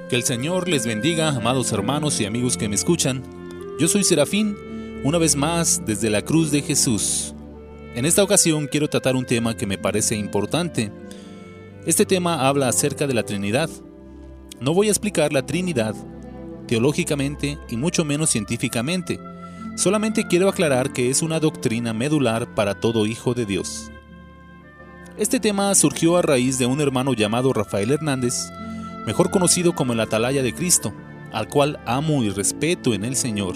Que el Señor les bendiga, amados hermanos y amigos que me escuchan. Yo soy Serafín, una vez más desde la cruz de Jesús. En esta ocasión quiero tratar un tema que me parece importante. Este tema habla acerca de la Trinidad. No voy a explicar la Trinidad teológicamente y mucho menos científicamente. Solamente quiero aclarar que es una doctrina medular para todo hijo de Dios. Este tema surgió a raíz de un hermano llamado Rafael Hernández, mejor conocido como el Atalaya de Cristo, al cual amo y respeto en el Señor.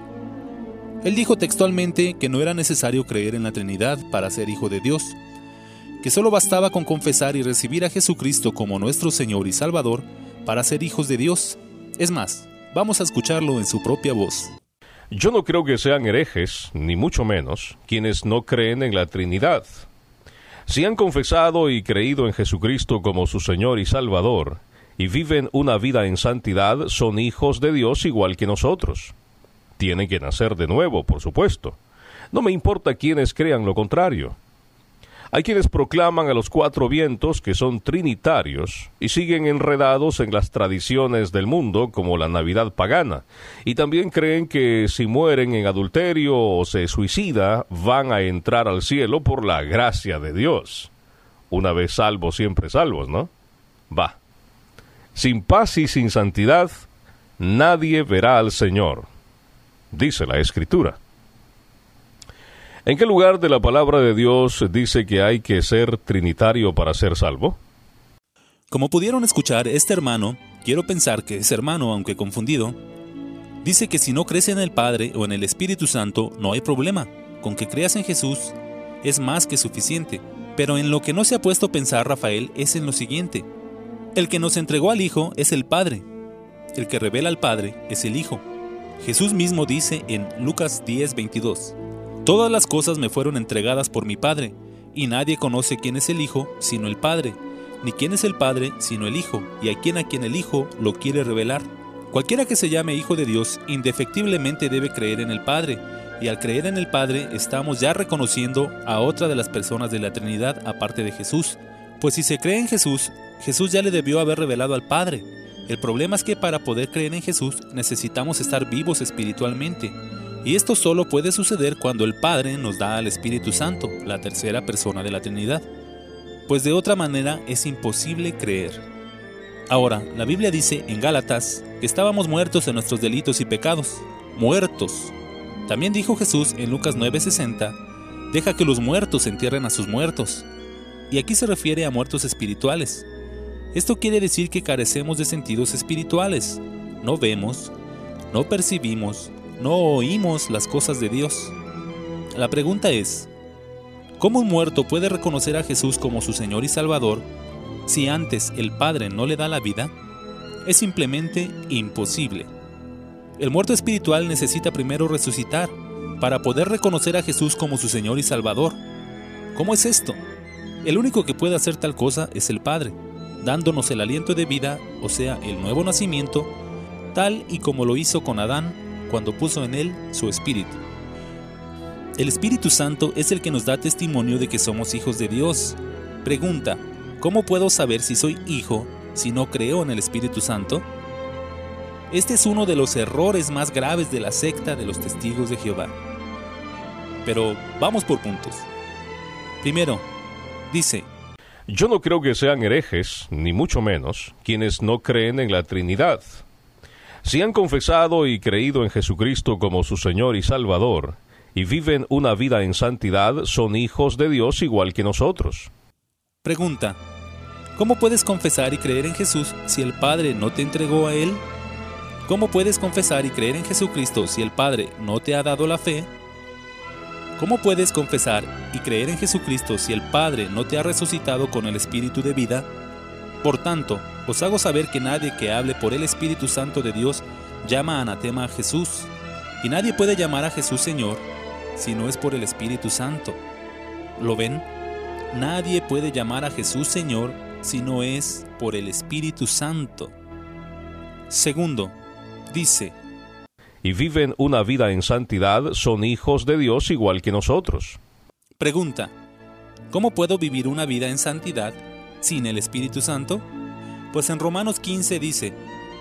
Él dijo textualmente que no era necesario creer en la Trinidad para ser hijo de Dios, que solo bastaba con confesar y recibir a Jesucristo como nuestro Señor y Salvador para ser hijos de Dios. Es más, vamos a escucharlo en su propia voz. Yo no creo que sean herejes, ni mucho menos, quienes no creen en la Trinidad. Si han confesado y creído en Jesucristo como su Señor y Salvador, y viven una vida en santidad, son hijos de Dios igual que nosotros. Tienen que nacer de nuevo, por supuesto. No me importa quienes crean lo contrario. Hay quienes proclaman a los cuatro vientos que son trinitarios y siguen enredados en las tradiciones del mundo como la Navidad pagana, y también creen que si mueren en adulterio o se suicida, van a entrar al cielo por la gracia de Dios. Una vez salvos, siempre salvos, ¿no? Va. Sin paz y sin santidad, nadie verá al Señor, dice la Escritura. ¿En qué lugar de la palabra de Dios dice que hay que ser trinitario para ser salvo? Como pudieron escuchar, este hermano, quiero pensar que es hermano aunque confundido, dice que si no crees en el Padre o en el Espíritu Santo, no hay problema. Con que creas en Jesús es más que suficiente. Pero en lo que no se ha puesto a pensar Rafael es en lo siguiente. El que nos entregó al Hijo es el Padre. El que revela al Padre es el Hijo. Jesús mismo dice en Lucas 10:22, «Todas las cosas me fueron entregadas por mi Padre, y nadie conoce quién es el Hijo sino el Padre, ni quién es el Padre sino el Hijo, y a quien el Hijo lo quiere revelar». Cualquiera que se llame Hijo de Dios indefectiblemente debe creer en el Padre, y al creer en el Padre estamos ya reconociendo a otra de las personas de la Trinidad aparte de Jesús. Pues si se cree en Jesús, Jesús ya le debió haber revelado al Padre. El problema es que para poder creer en Jesús necesitamos estar vivos espiritualmente. Y esto solo puede suceder cuando el Padre nos da al Espíritu Santo, la tercera persona de la Trinidad. Pues de otra manera es imposible creer. Ahora, la Biblia dice en Gálatas que estábamos muertos en nuestros delitos y pecados. ¡Muertos! También dijo Jesús en Lucas 9:60, «Deja que los muertos entierren a sus muertos». Y aquí se refiere a muertos espirituales. Esto quiere decir que carecemos de sentidos espirituales. No vemos, no percibimos, no oímos las cosas de Dios. La pregunta es, ¿cómo un muerto puede reconocer a Jesús como su Señor y Salvador si antes el Padre no le da la vida? Es simplemente imposible. El muerto espiritual necesita primero resucitar para poder reconocer a Jesús como su Señor y Salvador. ¿Cómo es esto? El único que puede hacer tal cosa es el Padre, dándonos el aliento de vida, o sea, el nuevo nacimiento, tal y como lo hizo con Adán cuando puso en él su espíritu. El Espíritu Santo es el que nos da testimonio de que somos hijos de Dios. Pregunta, ¿cómo puedo saber si soy hijo si no creo en el Espíritu Santo? Este es uno de los errores más graves de la secta de los Testigos de Jehová. Pero vamos por puntos. Primero, dice, yo no creo que sean herejes, ni mucho menos, quienes no creen en la Trinidad. Si han confesado y creído en Jesucristo como su Señor y Salvador, y viven una vida en santidad, son hijos de Dios igual que nosotros. Pregunta, ¿cómo puedes confesar y creer en Jesús si el Padre no te entregó a Él? ¿Cómo puedes confesar y creer en Jesucristo si el Padre no te ha dado la fe? ¿Cómo puedes confesar y creer en Jesucristo si el Padre no te ha resucitado con el Espíritu de vida? Por tanto, os hago saber que nadie que hable por el Espíritu Santo de Dios llama anatema a Jesús, y nadie puede llamar a Jesús Señor si no es por el Espíritu Santo. ¿Lo ven? Nadie puede llamar a Jesús Señor si no es por el Espíritu Santo. Segundo, dice, y viven una vida en santidad, son hijos de Dios igual que nosotros. Pregunta, ¿cómo puedo vivir una vida en santidad sin el Espíritu Santo? Pues en Romanos 15 dice,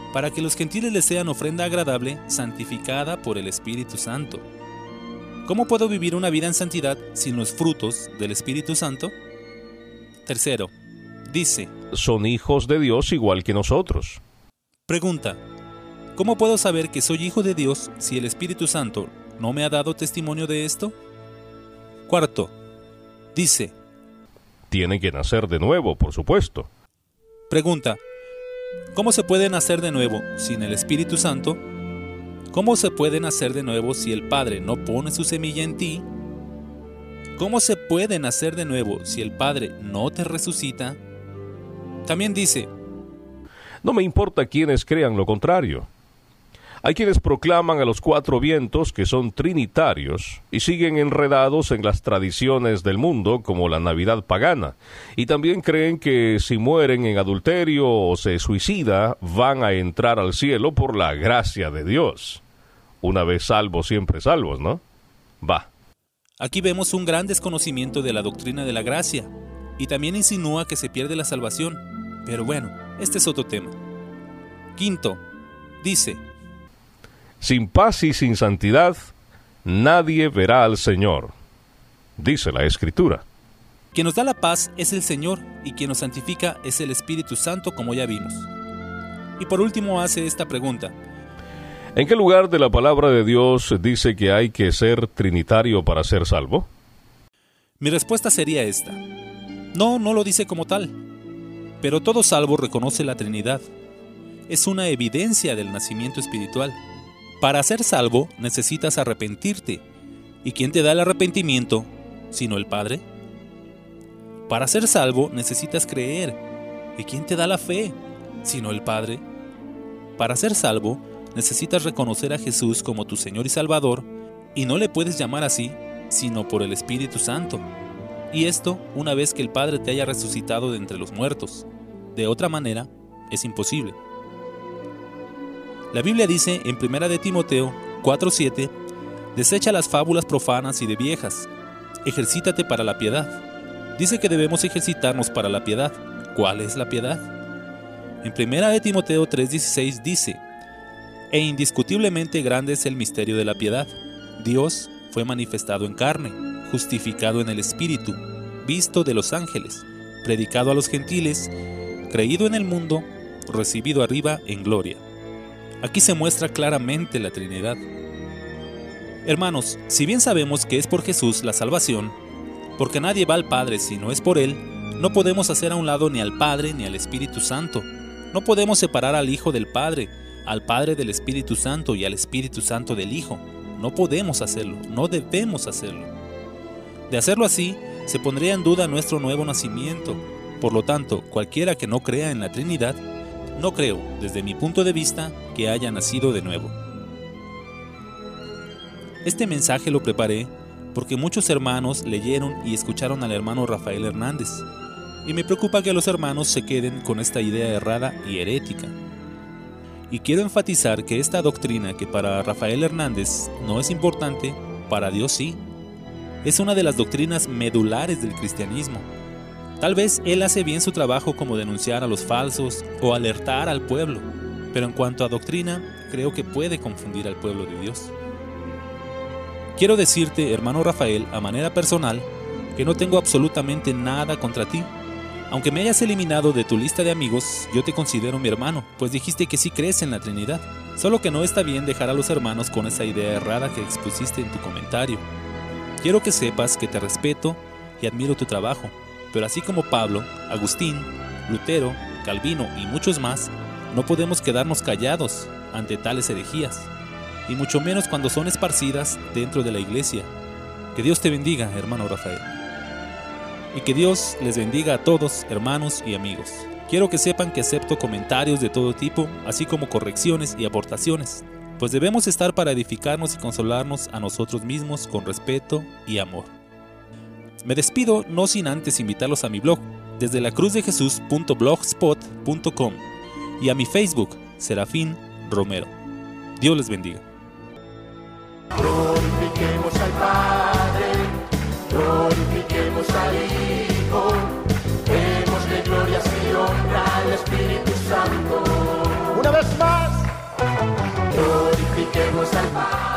para que los gentiles les sean ofrenda agradable, santificada por el Espíritu Santo. ¿Cómo puedo vivir una vida en santidad sin los frutos del Espíritu Santo? Tercero, dice: son hijos de Dios igual que nosotros. Pregunta: ¿cómo puedo saber que soy hijo de Dios si el Espíritu Santo no me ha dado testimonio de esto? Cuarto, dice: tienen que nacer de nuevo, por supuesto. Pregunta: ¿cómo se puede nacer de nuevo sin el Espíritu Santo? ¿Cómo se puede nacer de nuevo si el Padre no pone su semilla en ti? ¿Cómo se puede nacer de nuevo si el Padre no te resucita? También dice: no me importa quienes crean lo contrario. Hay quienes proclaman a los cuatro vientos que son trinitarios y siguen enredados en las tradiciones del mundo como la Navidad pagana, y también creen que si mueren en adulterio o se suicida van a entrar al cielo por la gracia de Dios. Una vez salvos, siempre salvos, ¿no? Va. Aquí vemos un gran desconocimiento de la doctrina de la gracia, y también insinúa que se pierde la salvación, pero bueno, este es otro tema. Quinto, dice: sin paz y sin santidad, nadie verá al Señor, dice la Escritura. Quien nos da la paz es el Señor, y quien nos santifica es el Espíritu Santo, como ya vimos. Y por último hace esta pregunta: ¿en qué lugar de la palabra de Dios dice que hay que ser trinitario para ser salvo? Mi respuesta sería esta: no lo dice como tal, pero todo salvo reconoce la Trinidad. Es una evidencia del nacimiento espiritual. Para ser salvo necesitas arrepentirte. ¿Y quién te da el arrepentimiento, sino el Padre? Para ser salvo necesitas creer. ¿Y quién te da la fe, sino el Padre? Para ser salvo necesitas reconocer a Jesús como tu Señor y Salvador, y no le puedes llamar así, sino por el Espíritu Santo. Y esto una vez que el Padre te haya resucitado de entre los muertos. De otra manera, es imposible. La Biblia dice en 1 de Timoteo 4:7: desecha las fábulas profanas y de viejas, ejercítate para la piedad. Dice que debemos ejercitarnos para la piedad. ¿Cuál es la piedad? En 1 de Timoteo 3:16 dice: e indiscutiblemente grande es el misterio de la piedad. Dios fue manifestado en carne, justificado en el Espíritu, visto de los ángeles, predicado a los gentiles, creído en el mundo, recibido arriba en gloria. Aquí se muestra claramente la Trinidad. Hermanos, si bien sabemos que es por Jesús la salvación, porque nadie va al Padre si no es por Él, no podemos hacer a un lado ni al Padre ni al Espíritu Santo. No podemos separar al Hijo del Padre, al Padre del Espíritu Santo y al Espíritu Santo del Hijo. No podemos hacerlo, no debemos hacerlo. De hacerlo así, se pondría en duda nuestro nuevo nacimiento. Por lo tanto, cualquiera que no crea en la Trinidad, no creo, desde mi punto de vista, que haya nacido de nuevo. Este mensaje lo preparé porque muchos hermanos leyeron y escucharon al hermano Rafael Hernández, y me preocupa que los hermanos se queden con esta idea errada y herética. Y quiero enfatizar que esta doctrina, que para Rafael Hernández no es importante, para Dios sí. Es una de las doctrinas medulares del cristianismo. Tal vez él hace bien su trabajo como denunciar a los falsos o alertar al pueblo, pero en cuanto a doctrina, creo que puede confundir al pueblo de Dios. Quiero decirte, hermano Rafael, a manera personal, que no tengo absolutamente nada contra ti. Aunque me hayas eliminado de tu lista de amigos, yo te considero mi hermano, pues dijiste que sí crees en la Trinidad. Solo que no está bien dejar a los hermanos con esa idea errada que expusiste en tu comentario. Quiero que sepas que te respeto y admiro tu trabajo, pero así como Pablo, Agustín, Lutero, Calvino y muchos más, no podemos quedarnos callados ante tales herejías, y mucho menos cuando son esparcidas dentro de la iglesia. Que Dios te bendiga, hermano Rafael. Y que Dios les bendiga a todos, hermanos y amigos. Quiero que sepan que acepto comentarios de todo tipo, así como correcciones y aportaciones, pues debemos estar para edificarnos y consolarnos a nosotros mismos con respeto y amor. Me despido no sin antes invitarlos a mi blog, desde lacruzdejesus.blogspot.com, y a mi Facebook, Serafín Romero. Dios les bendiga. Glorifiquemos al Padre, glorifiquemos al Hijo, démosle glorias y honra al Espíritu Santo. Una vez más. glorifiquemos al Padre.